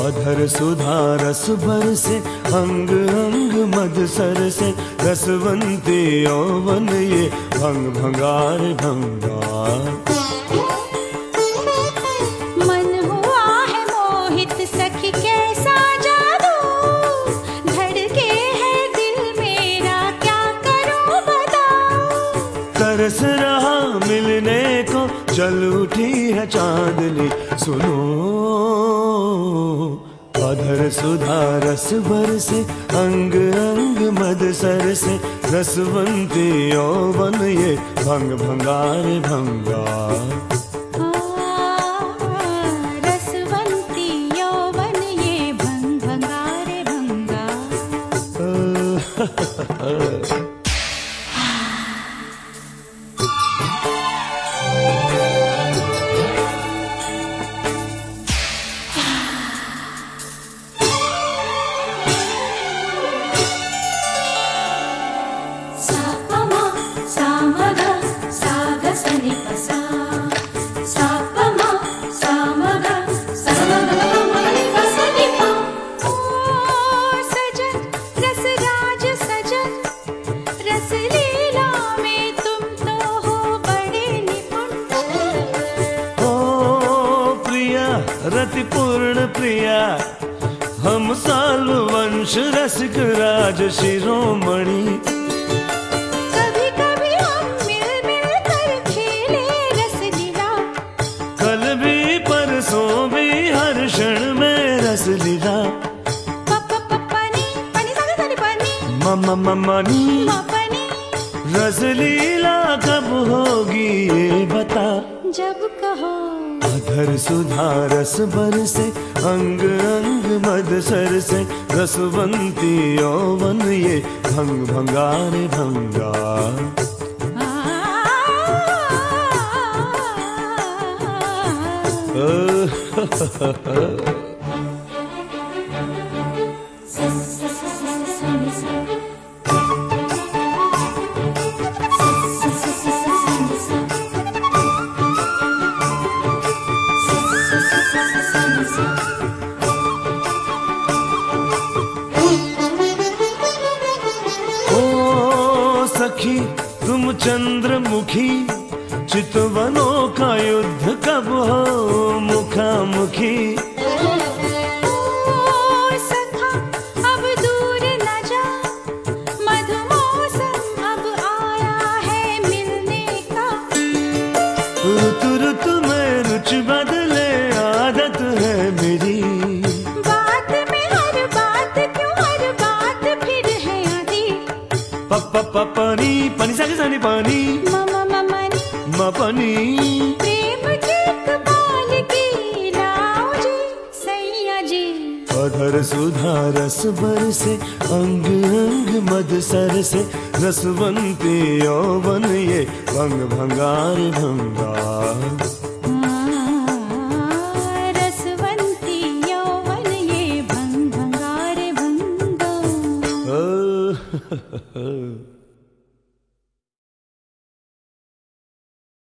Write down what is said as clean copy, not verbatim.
अधर सुधा रस बरसे, अंग अंग मद सरसे, रसवंती यौवन ये भंग भंगार भंगार। मन हुआ है मोहित सखी कैसा जादू, धड़के है दिल मेरा क्या करूं बताऊं। तरस रहा मिलने को, चल उठी है चांदनी, सुनो अधर सुधा रस बरसे, अंग अंग मद सरसे, रसवंती यौवन ये भंग भंगार भंगार। रसवंती यौवन ये भंग भंगार भंगार। रतिपूर्ण प्रिया हम साल्व वंश रसिक राज शिरोमणि। कभी कभी हम मिल मिल कर खेले रस लीला, कल भी परसों भी हर क्षण में रस लीला। पनी पनी सानी सानी पनी, मम्मा मम्मा नी पनी। रस लीला कब होगी ये बता, जब कहो। अधर सुधा रस बरसे, अंग अंग मद सरसे, रसवंती यौवन ये भंग भंगार भंगार। सखी तुम चंद्रमुखी, चितवनों का युद्ध कब हो मुखामुखी। सखा अब दूर न जा, मधुमौसम अब आया है मिलने का। ऋतु ऋतु में रुचि बदले आदत है मेरी, बात में हर बात क्यों हर बात फिर है आदि। पनी पनी सानी सानी पानी, ममा ममनी मपनी। प्रेम की कमाल की लाओ जी सैया जी। अधर सुधा रस बरसे, अंग अंग मद सरसे, रसवंती यौवन ये भंग भंगार भंगार।